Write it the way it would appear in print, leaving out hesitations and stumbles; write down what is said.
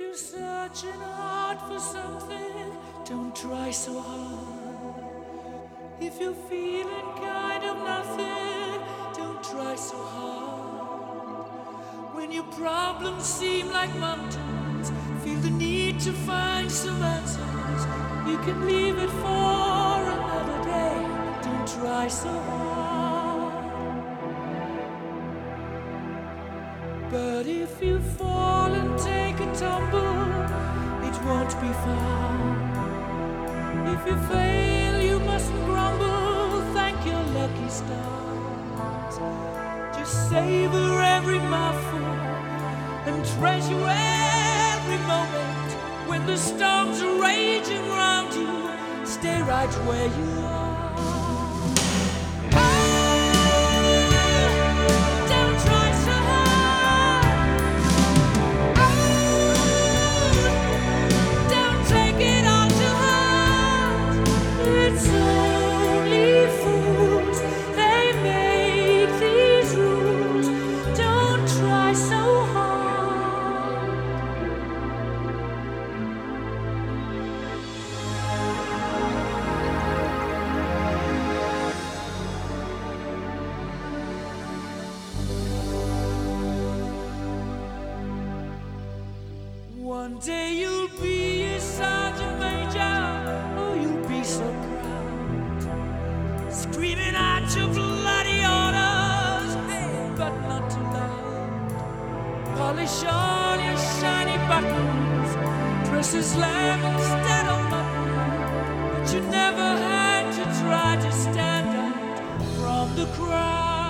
you're searching hard for something, don't try so hard. If you're feeling kind of nothing, don't try so hard. When your problems seem like mountains, feel the need to find some answers. You can leave it for another day, don't try so hard. But if you fall and take a tumble, it won't be far. If you fail, you mustn't grumble, thank your lucky stars. Just savor every mouthful and treasure every moment. When the storms are raging round you, stay right where you are. Don't try so hard. Don't take it all too hard. It's only fools, they make these rules. Don't try so hard. One day you'll be a sergeant major, oh, you'll be so proud, screaming out your bloody orders, hey, but not too loud. Polish all your shiny buttons, dress as lamb instead of mutton, but you never had to try to stand out from the crowd.